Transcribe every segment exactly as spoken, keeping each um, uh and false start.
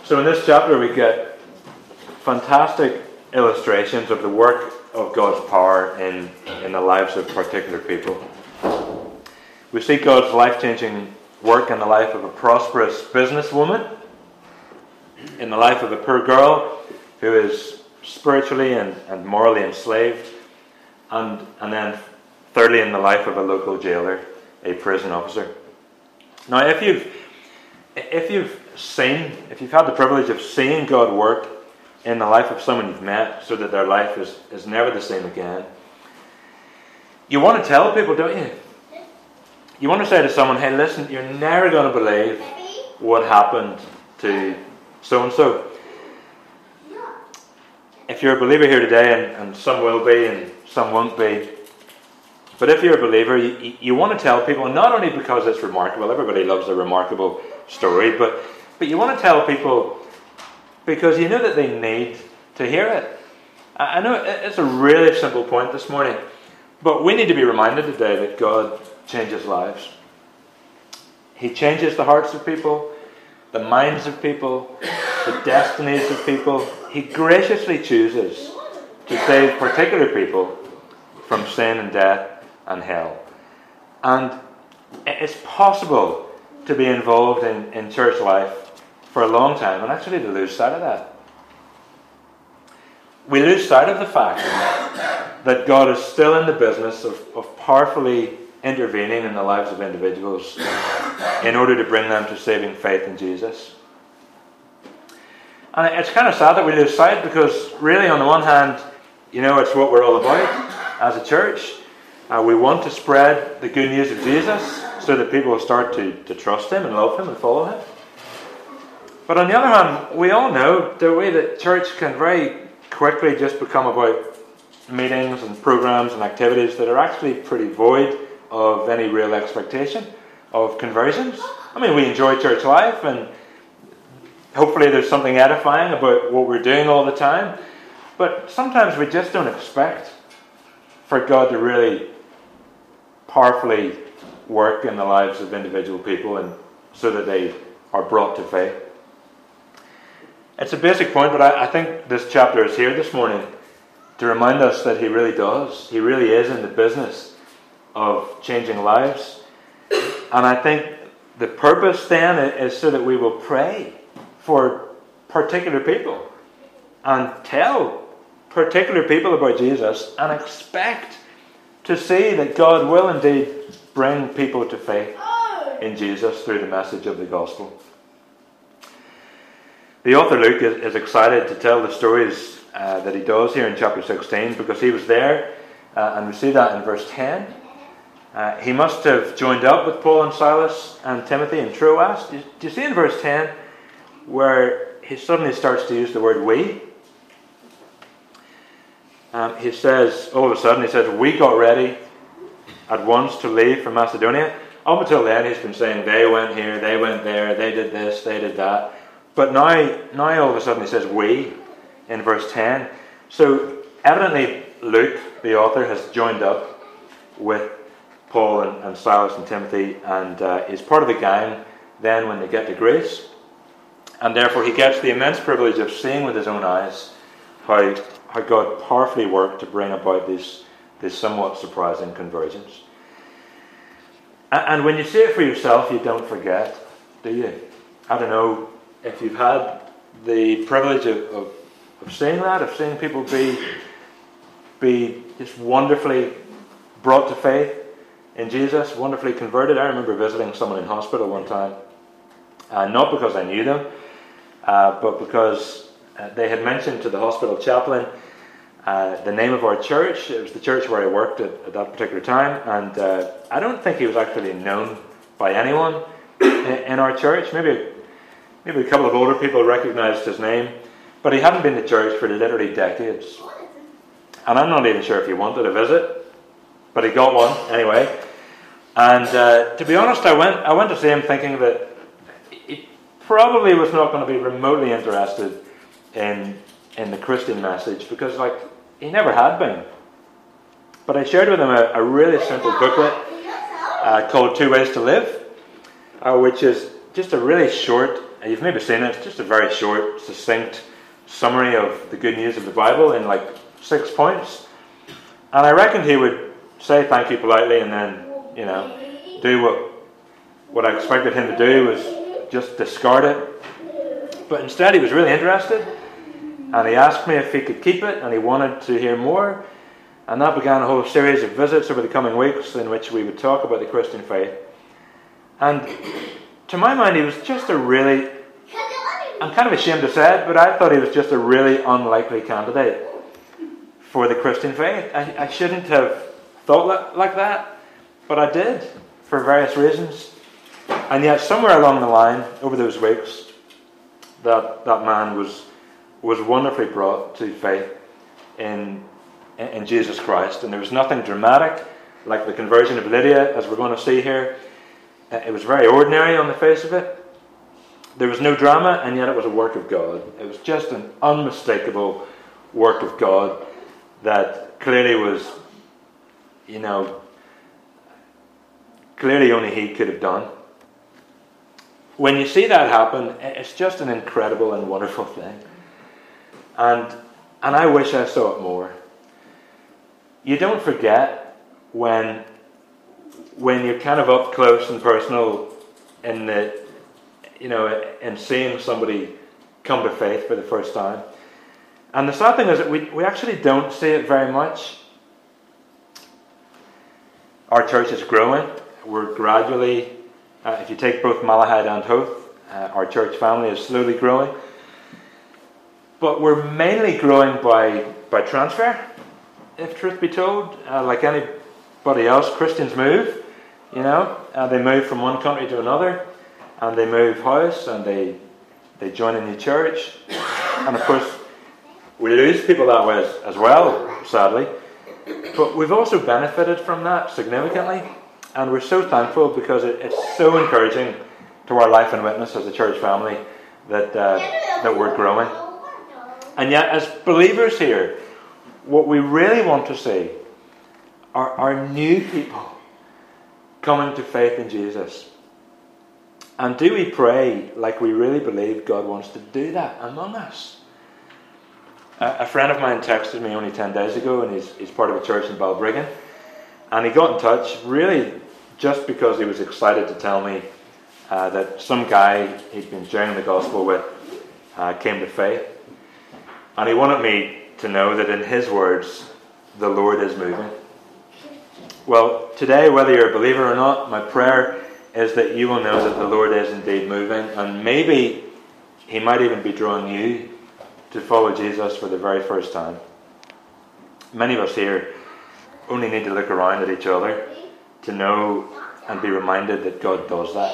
So in this chapter we get fantastic illustrations of the work of God's power in, in the lives of particular people. We see God's life-changing work in the life of a prosperous businesswoman, in the life of a poor girl who is spiritually and, and morally enslaved, and, and then thirdly in the life of a local jailer, a prison officer. Now if you've if you've seen, if you've had the privilege of seeing God work in the life of someone you've met so that their life is, is never the same again, you want to tell people, don't you? You want to say to someone, hey, listen, you're never going to believe what happened to so-and-so. If you're a believer here today, and, and some will be and some won't be, but if you're a believer, you, you want to tell people, not only because it's remarkable, everybody loves a remarkable story, but, but you want to tell people because you know that they need to hear it. I know it's a really simple point this morning, but we need to be reminded today that God changes lives. He changes the hearts of people, the minds of people, the destinies of people. He graciously chooses to save particular people from sin and death and hell. And it's possible to be involved in, in church life for a long time and actually to lose sight of that. We lose sight of the fact that God is still in the business of, of powerfully intervening in the lives of individuals in order to bring them to saving faith in Jesus. And it's kind of sad that we lose sight, because really on the one hand, you know, it's what we're all about as a church. Uh, we want to spread the good news of Jesus so that people will start to, to trust Him and love Him and follow Him. But on the other hand, we all know, don't we, that church can very quickly just become about meetings and programs and activities that are actually pretty void of any real expectation of conversions. I mean, we enjoy church life and hopefully there's something edifying about what we're doing all the time, but sometimes we just don't expect for God to really powerfully work in the lives of individual people and so that they are brought to faith. It's a basic point, but I, I think this chapter is here this morning to remind us that He really does. He really is in the business of changing lives. And I think the purpose then is so that we will pray for particular people and tell particular people about Jesus and expect to see that God will indeed bring people to faith in Jesus through the message of the gospel. The author Luke is, is excited to tell the stories uh, that he does here in chapter sixteen, because he was there, uh, and we see that in verse ten. Uh, he must have joined up with Paul and Silas and Timothy in Troas. Do you, do you see in verse ten where he suddenly starts to use the word we? Um, he says, all of a sudden, he says, we got ready at once to leave for Macedonia. Up until then, he's been saying they went here, they went there, they did this, they did that. But now, now all of a sudden, he says we in verse ten. So evidently, Luke, the author, has joined up with Paul and, and Silas and Timothy, and uh, is part of the gang then when they get to Greece. And therefore, he gets the immense privilege of seeing with his own eyes how, how God powerfully worked to bring about these, these somewhat surprising conversions. And, and when you see it for yourself, you don't forget, do you? I don't know if you've had the privilege of, of, of seeing that, of seeing people be, be just wonderfully brought to faith in Jesus, wonderfully converted. I remember visiting someone in hospital one time, uh, not because I knew them, uh, but because uh, they had mentioned to the hospital chaplain uh, the name of our church. It was the church where I worked at, at that particular time, and uh, I don't think he was actually known by anyone in, in our church. Maybe, maybe a couple of older people recognized his name, but he hadn't been to church for literally decades. And I'm not even sure if he wanted a visit, but he got one anyway. And uh, to be honest, I went I went to see him thinking that he probably was not going to be remotely interested in in the Christian message, because like he never had been. But I shared with him a, a really simple booklet uh, called Two Ways to Live, uh, which is just a really short You've maybe seen it. It's just a very short, succinct summary of the good news of the Bible in like six points. And I reckoned he would say thank you politely and then, you know, do what what I expected him to do, was just discard it. But instead he was really interested, and he asked me if he could keep it, and he wanted to hear more. And that began a whole series of visits over the coming weeks in which we would talk about the Christian faith. And to my mind, he was just a really, I'm kind of ashamed to say it, but I thought he was just a really unlikely candidate for the Christian faith. I, I shouldn't have thought like that, but I did, for various reasons. And yet somewhere along the line, over those weeks, that, that man was, was wonderfully brought to faith in in Jesus Christ. And there was nothing dramatic like the conversion of Lydia, as we're going to see here. It was very ordinary on the face of it. There was no drama, and yet it was a work of God. It was just an unmistakable work of God that clearly was, you know, clearly only he could have done. When you see that happen, it's just an incredible and wonderful thing. And and I wish I saw it more. You don't forget when when you're kind of up close and personal in the, you know, in seeing somebody come to faith for the first time. And the sad thing is that we, we actually don't see it very much. Our church is growing. We're gradually, uh, if you take both Malahide and Hoth, uh, our church family is slowly growing. But we're mainly growing by, by transfer. If truth be told, uh, like anybody else, Christians move, you know, uh, they move from one country to another, and they move house, and they they join a new church, and of course, we lose people that way as, as well, sadly. But we've also benefited from that significantly, and we're so thankful because it, it's so encouraging to our life and witness as a church family that uh, that we're growing. And yet, as believers here, what we really want to see are, are new people coming to faith in Jesus. And do we pray like we really believe God wants to do that among us? A, a friend of mine texted me only ten days ago, and he's, he's part of a church in Balbriggan. And he got in touch really just because he was excited to tell me uh, that some guy he'd been sharing the gospel with uh, came to faith. And he wanted me to know that in his words, the Lord is moving. Well, today, whether you're a believer or not, my prayer is that you will know that the Lord is indeed moving, and maybe he might even be drawing you to follow Jesus for the very first time. Many of us here only need to look around at each other to know and be reminded that God does that.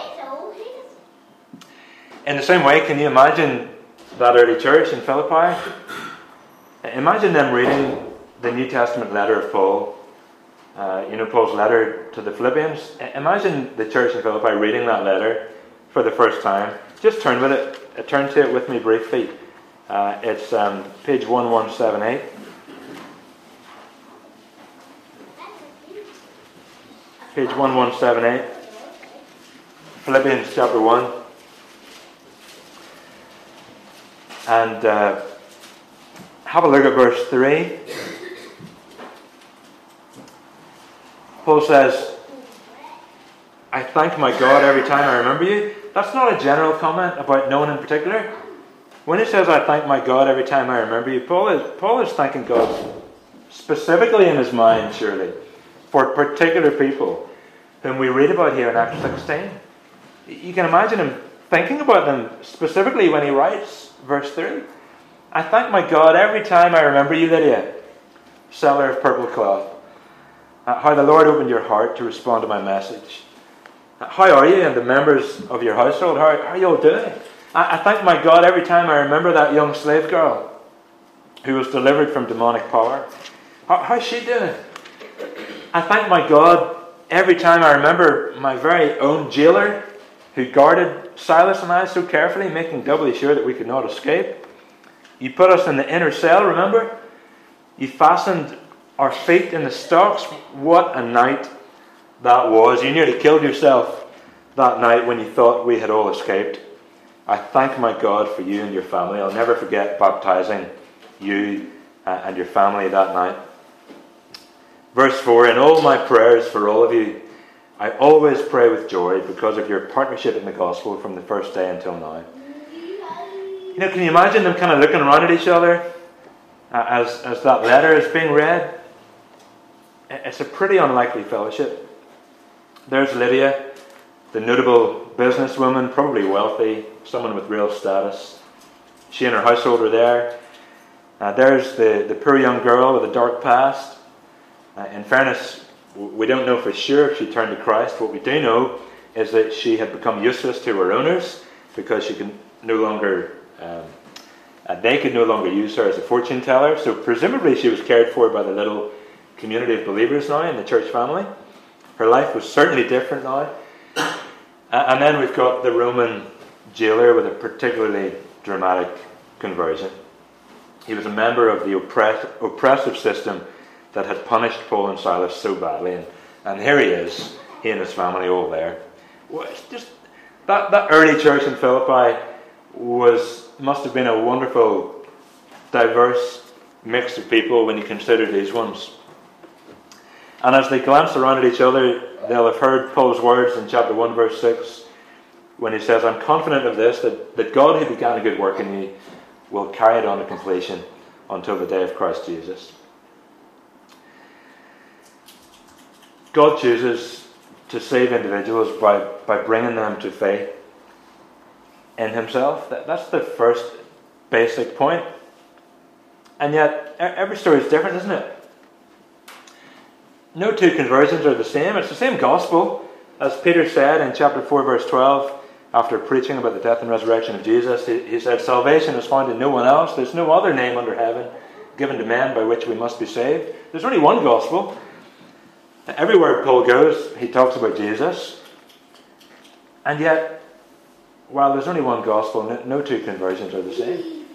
In the same way, can you imagine that early church in Philippi? Imagine them reading the New Testament letter of Paul, uh, you know, Paul's letter to the Philippians. Imagine the church in Philippi reading that letter for the first time. Just turn with it, uh, turn to it with me briefly. Uh, it's um, page eleven seventy-eight. Page eleven seventy-eight. Philippians chapter one. And uh, have a look at verse three. Paul says, I thank my God every time I remember you. That's not a general comment about no one in particular. When he says, I thank my God every time I remember you, Paul is, Paul is thanking God specifically in his mind, surely, for particular people whom we read about here in Acts sixteen. You can imagine him thinking about them specifically when he writes verse three. I thank my God every time I remember you, Lydia, seller of purple cloth. Uh, how the Lord opened your heart to respond to my message. Uh, how are you and the members of your household? How, how are you all doing? I, I thank my God every time I remember that young slave girl who was delivered from demonic power. How, how's she doing? I thank my God every time I remember my very own jailer who guarded Silas and I so carefully, making doubly sure that we could not escape. You put us in the inner cell, remember? You fastened our feet in the stocks. What a night that was. You nearly killed yourself that night when you thought we had all escaped. I thank my God for you and your family. I'll never forget baptizing you uh, and your family that night. Verse four, in all my prayers for all of you, I always pray with joy because of your partnership in the gospel from the first day until now. You know, can you imagine them kind of looking around at each other uh, as, as that letter is being read? It's a pretty unlikely fellowship. There's Lydia, the notable businesswoman, probably wealthy, someone with real status. She and her household are there. Uh, there's the, the poor young girl with a dark past. Uh, in fairness, we don't know for sure if she turned to Christ. What we do know is that she had become useless to her owners because she can no longer, um, uh, they could no longer use her as a fortune teller. So presumably she was cared for by the little community of believers now in the church family. Her life was certainly different now. Uh, and then we've got the Roman jailer with a particularly dramatic conversion. He was a member of the oppress- oppressive system that had punished Paul and Silas so badly. And, and here he is, he and his family all there. Well, it's just that, that early church in Philippi was must have been a wonderful, diverse mix of people when you consider these ones. And as they glance around at each other, they'll have heard Paul's words in chapter one, verse six, when he says, I'm confident of this, that, that God who began a good work in you will carry it on to completion until the day of Christ Jesus. God chooses to save individuals by, by bringing them to faith in himself. That, that's the first basic point. And yet, every story is different, isn't it? No two conversions are the same. It's the same gospel. As Peter said in chapter four, verse twelve, after preaching about the death and resurrection of Jesus, he, he said, salvation is found in no one else. There's no other name under heaven given to men by which we must be saved. There's only one gospel. Everywhere Paul goes, he talks about Jesus. And yet, while there's only one gospel, no, no two conversions are the same.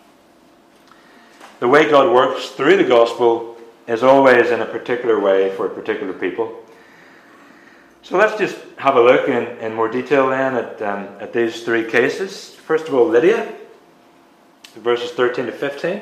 The way God works through the gospel is always in a particular way for particular people. So let's just have a look in, in more detail then at, um, at these three cases. First of all, Lydia, verses thirteen to fifteen.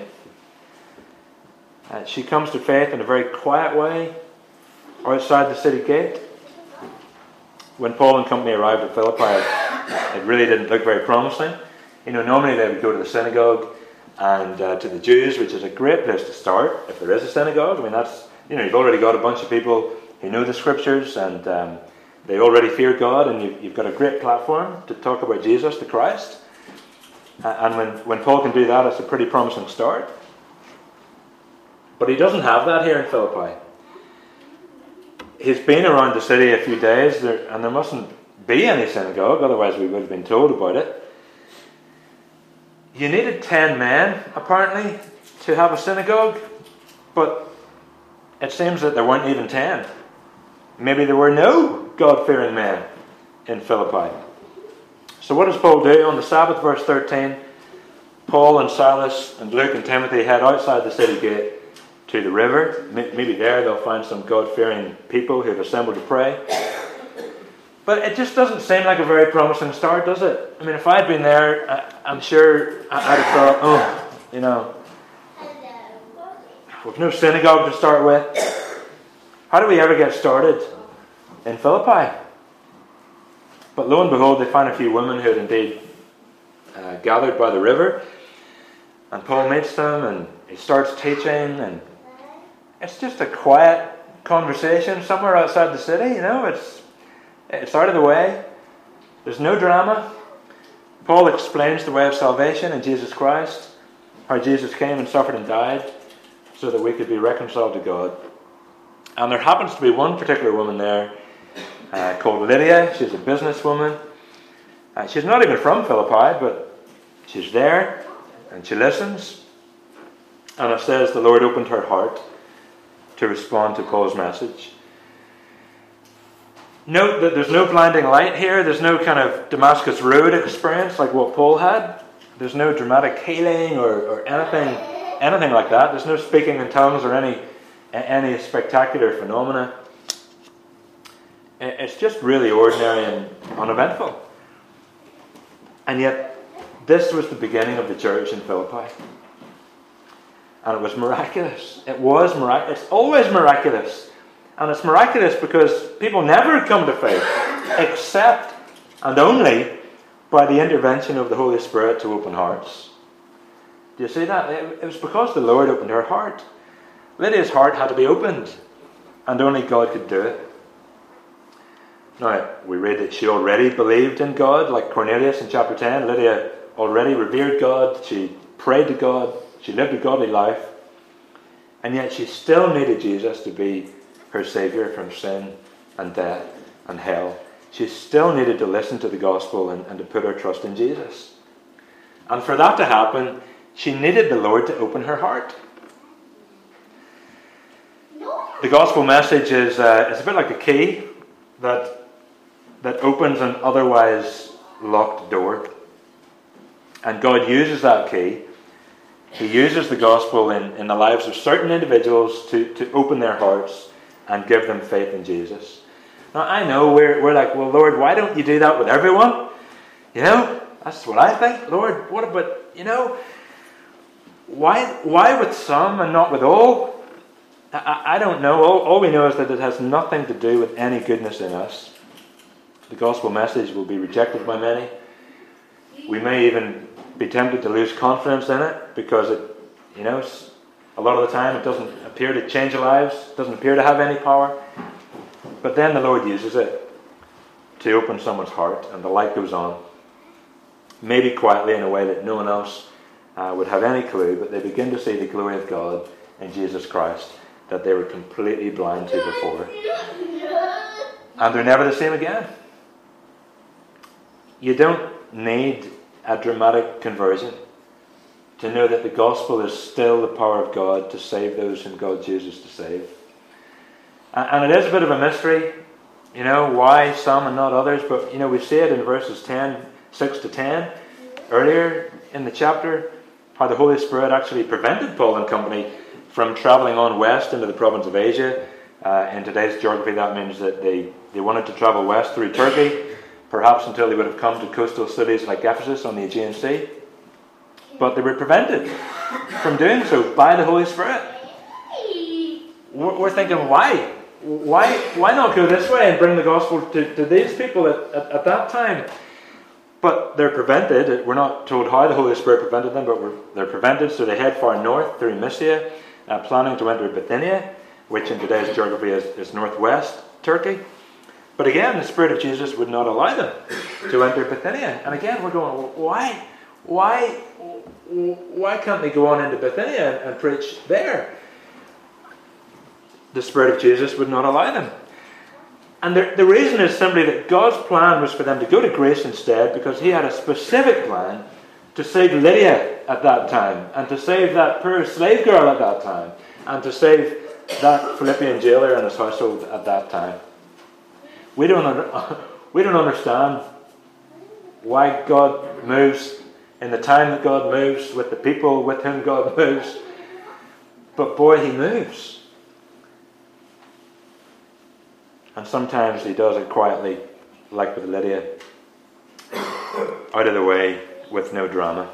Uh, she comes to faith in a very quiet way outside the city gate. When Paul and company arrived at Philippi, it really didn't look very promising. You know, normally they would go to the synagogue and uh, to the Jews, which is a great place to start if there is a synagogue. I mean, that's, you know, you've already got a bunch of people who know the scriptures and um, they already fear God, and you've, you've got a great platform to talk about Jesus, the Christ. Uh, and when, when Paul can do that, it's a pretty promising start. But he doesn't have that here in Philippi. He's been around the city a few days, there, and there mustn't be any synagogue, otherwise we would have been told about it. You needed ten men, apparently, to have a synagogue, but it seems that there weren't even ten. Maybe there were no God-fearing men in Philippi. So what does Paul do? On the Sabbath, verse thirteen, Paul and Silas and Luke and Timothy head outside the city gate to the river. Maybe there they'll find some God-fearing people who've assembled to pray. But it just doesn't seem like a very promising start, does it? I mean, if I'd been there, I'm sure I'd have thought, oh, you know, we've no synagogue to start with. How do we ever get started in Philippi? But lo and behold, they find a few women who had indeed uh, gathered by the river. And Paul meets them and he starts teaching, and it's just a quiet conversation somewhere outside the city, you know, it's it's out of the way. There's no drama. Paul explains the way of salvation in Jesus Christ, how Jesus came and suffered and died so that we could be reconciled to God. And there happens to be one particular woman there uh, called Lydia. She's a businesswoman. Uh, she's not even from Philippi, but she's there and she listens. And it says the Lord opened her heart to respond to Paul's message. Note that there's no blinding light here. There's no kind of Damascus Road experience like what Paul had. There's no dramatic healing or, or anything anything like that. There's no speaking in tongues or any any spectacular phenomena. It's just really ordinary and uneventful. And yet This was the beginning of the church in Philippi. And it was miraculous. It was miraculous. It's always miraculous. And it's miraculous because people never come to faith except and only by the intervention of the Holy Spirit to open hearts. Do you see that? It was because the Lord opened her heart. Lydia's heart had to be opened, and only God could do it. Now, we read that she already believed in God, like Cornelius in chapter ten. Lydia already revered God. She prayed to God. She lived a godly life. And yet she still needed Jesus to be her Saviour from sin and death and hell. She still needed to listen to the gospel and, and to put her trust in Jesus. And for that to happen, she needed the Lord to open her heart. The gospel message is uh, it's a bit like a key that, that opens an otherwise locked door. And God uses that key. He uses the gospel in, in the lives of certain individuals to, to open their hearts and give them faith in Jesus. Now, I know we're, we're like, well, Lord, why don't you do that with everyone? You know, that's what I think. Lord, what about, you know, why why with some and not with all? I, I don't know. All, all we know is that it has nothing to do with any goodness in us. The gospel message will be rejected by many. We may even be tempted to lose confidence in it because it, you know, a lot of the time it doesn't appear to change lives, doesn't appear to have any power. But then the Lord uses it to open someone's heart, and the light goes on. Maybe quietly in a way that no one else uh, would have any clue, but they begin to see the glory of God in Jesus Christ that they were completely blind to before. And they're never the same again. You don't need a dramatic conversion to know that the gospel is still the power of God to save those whom God chooses to save. And it is a bit of a mystery, you know, why some and not others, but, you know, we see it in verses ten, six to ten, earlier in the chapter, how the Holy Spirit actually prevented Paul and company from travelling on west into the province of Asia. Uh, in today's geography, that means that they, they wanted to travel west through Turkey, perhaps until they would have come to coastal cities like Ephesus on the Aegean Sea. But they were prevented from doing so by the Holy Spirit. We're thinking, why? Why why not go this way and bring the gospel to, to these people at, at, at that time? But they're prevented. We're not told how the Holy Spirit prevented them, but we're, they're prevented. So they head far north through Mysia, uh, planning to enter Bithynia, which in today's geography is, is northwest Turkey. But again, the Spirit of Jesus would not allow them to enter Bithynia. And again, we're going, well, why? Why, why can't they go on into Bithynia and, and preach there? The Spirit of Jesus would not allow them. And the, the reason is simply that God's plan was for them to go to Greece instead, because he had a specific plan to save Lydia at that time, and to save that poor slave girl at that time, and to save that Philippian jailer and his household at that time. We don't, under, we don't understand why God moves in the time that God moves, with the people with whom God moves. But boy, he moves. And sometimes he does it quietly, like with Lydia, out of the way, with no drama.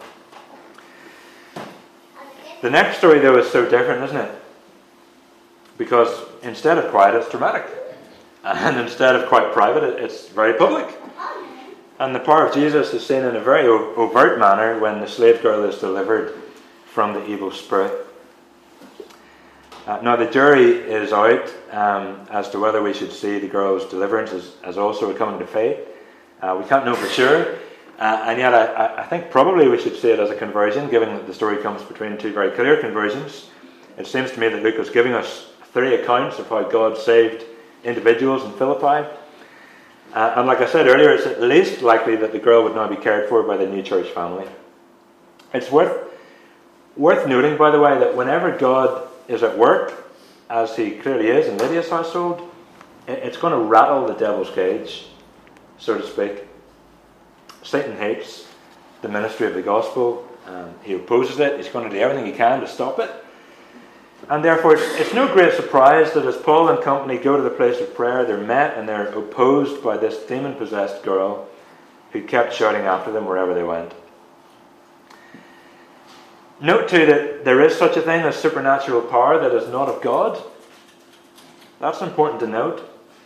The next story, though, is so different, isn't it? Because instead of quiet, it's dramatic. And instead of quite private, it's very public. And the power of Jesus is seen in a very overt manner when the slave girl is delivered from the evil spirit. Uh, now, the jury is out um, as to whether we should see the girl's deliverance as, as also a coming to faith. Uh, we can't know for sure. Uh, and yet, I, I think probably we should see it as a conversion, given that the story comes between two very clear conversions. It seems to me that Luke is giving us three accounts of how God saved individuals in Philippi. Uh, and like I said earlier, it's at least likely that the girl would now be cared for by the new church family. It's worth, worth noting, by the way, that whenever God is at work, as he clearly is in Lydia's household, it's going to rattle the devil's cage, so to speak. Satan hates the ministry of the gospel. Um, he opposes it. He's going to do everything he can to stop it. And therefore, it's, it's no great surprise that as Paul and company go to the place of prayer, they're met and they're opposed by this demon-possessed girl who kept shouting after them wherever they went. Note too that there is such a thing as supernatural power that is not of God. That's important to note.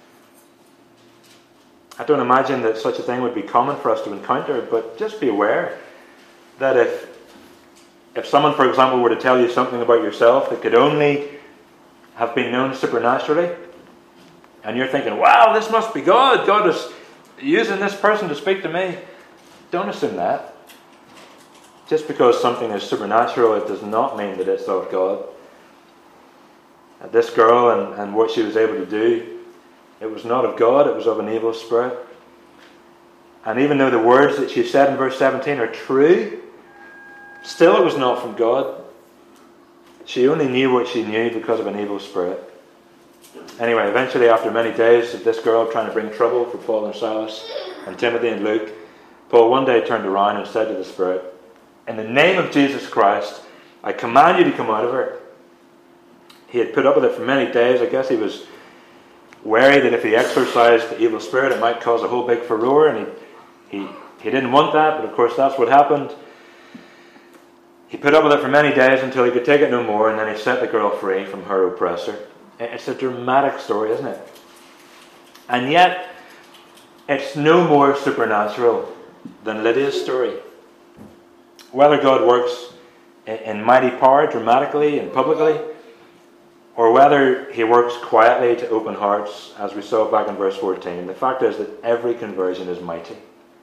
I don't imagine that such a thing would be common for us to encounter, but just be aware that if if someone, for example, were to tell you something about yourself that could only have been known supernaturally, and you're thinking, wow, this must be God. God is using this person to speak to me. Don't assume that. Just because something is supernatural, it does not mean that it's of God. This girl and, and what she was able to do, it was not of God, it was of an evil spirit. And even though the words that she said in verse seventeen are true, still it was not from God. She only knew what she knew because of an evil spirit. Anyway, eventually, after many days of this girl trying to bring trouble for Paul and Silas and Timothy and Luke, Paul one day turned around and said to the spirit, "In the name of Jesus Christ, I command you to come out of her." He had put up with it for many days. I guess he was wary that if he exorcised the evil spirit, it might cause a whole big furore, and he, he, he didn't want that, but of course that's what happened. He put up with it for many days until he could take it no more, and then he set the girl free from her oppressor. It's a dramatic story, isn't it? And yet, it's no more supernatural than Lydia's story. Whether God works in mighty power, dramatically and publicly, or whether he works quietly to open hearts, as we saw back in verse fourteen, the fact is that every conversion is mighty.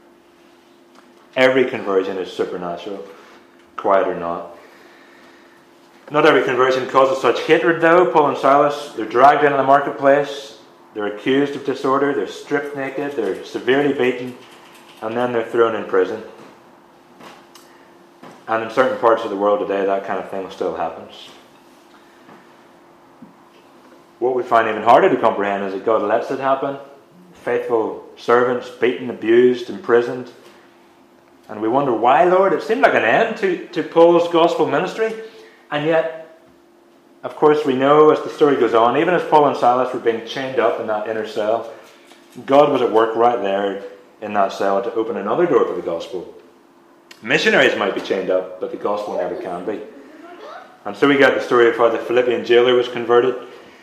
Every conversion is supernatural, quiet or not. Not every conversion causes such hatred, though. Paul and Silas, they're dragged into the marketplace, they're accused of disorder, they're stripped naked, they're severely beaten, and then they're thrown in prison. And in certain parts of the world today, that kind of thing still happens. What we find even harder to comprehend is that God lets it happen. Faithful servants beaten, abused, imprisoned. And we wonder, why, Lord? It seemed like an end to, to Paul's gospel ministry. And yet, of course, we know as the story goes on, even as Paul and Silas were being chained up in that inner cell, God was at work right there in that cell to open another door for the gospel. Missionaries might be chained up, but the gospel never can be. And so we get the story of how the Philippian jailer was converted.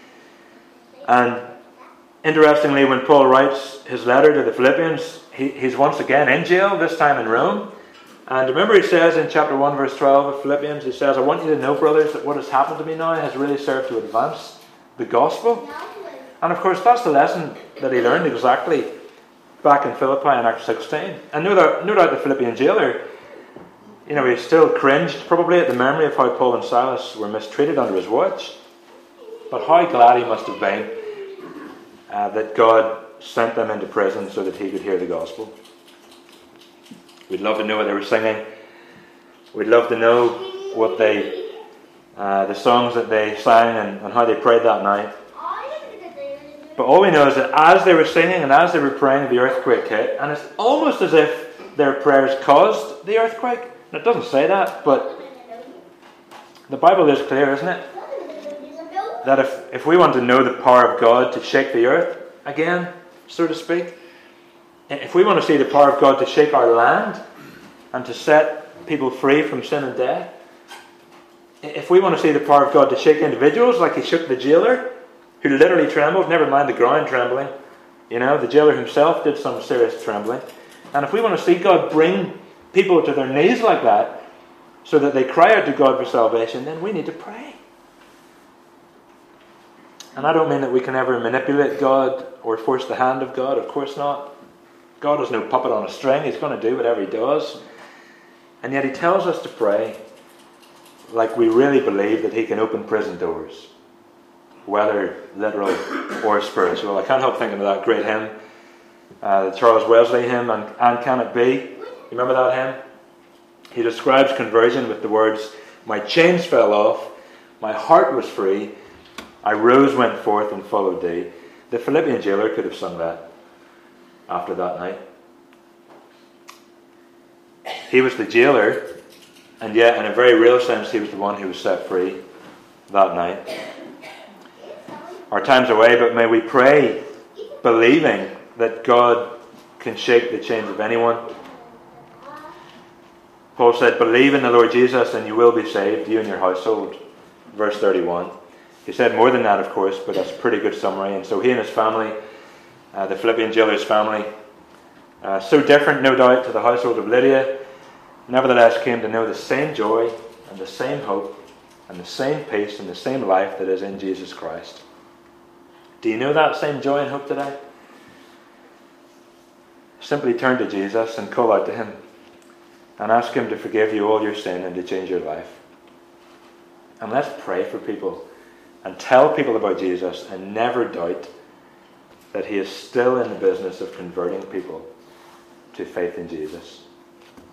And interestingly, when Paul writes his letter to the Philippians, he, he's once again in jail, this time in Rome. And remember he says in chapter one, verse twelve of Philippians, he says, "I want you to know, brothers, that what has happened to me now has really served to advance the gospel." And of course, that's the lesson that he learned exactly back in Philippi in Acts sixteen. And no doubt, no doubt the Philippian jailer, you know, he still cringed probably at the memory of how Paul and Silas were mistreated under his watch. But how glad he must have been uh, that God sent them into prison so that he could hear the gospel. We'd love to know what they were singing. We'd love to know what they, uh, the songs that they sang and, and how they prayed that night. But all we know is that as they were singing and as they were praying, the earthquake hit. And it's almost as if their prayers caused the earthquake. And it doesn't say that, but the Bible is clear, isn't it? That if, if we want to know the power of God to shake the earth again, so to speak, if we want to see the power of God to shake our land and to set people free from sin and death, if we want to see the power of God to shake individuals like he shook the jailer, who literally trembled, never mind the ground trembling, you know, the jailer himself did some serious trembling. And if we want to see God bring people to their knees like that, so that they cry out to God for salvation, then we need to pray. And I don't mean that we can ever manipulate God or force the hand of God. Of course not. God is no puppet on a string. He's going to do whatever he does. And yet he tells us to pray like we really believe that he can open prison doors, whether literal or spiritual. I can't help thinking of that great hymn, uh, the Charles Wesley hymn, and, and Can It Be? You remember that hymn? He describes conversion with the words, "My chains fell off, my heart was free, I rose, went forth, and followed thee." The Philippian jailer could have sung that after that night. He was the jailer, and yet in a very real sense he was the one who was set free that night. Our time's away, but may we pray believing that God can shake the chains of anyone. Paul said, believe in the Lord Jesus and you will be saved, you and your household. Verse thirty-one. He said more than that, of course, but that's a pretty good summary. And so he and his family, uh, the Philippian jailer's family, uh, so different, no doubt, to the household of Lydia, nevertheless came to know the same joy and the same hope and the same peace and the same life that is in Jesus Christ. Do you know that same joy and hope today? Simply turn to Jesus and call out to him and ask him to forgive you all your sin and to change your life. And let's pray for people and tell people about Jesus and never doubt that he is still in the business of converting people to faith in Jesus.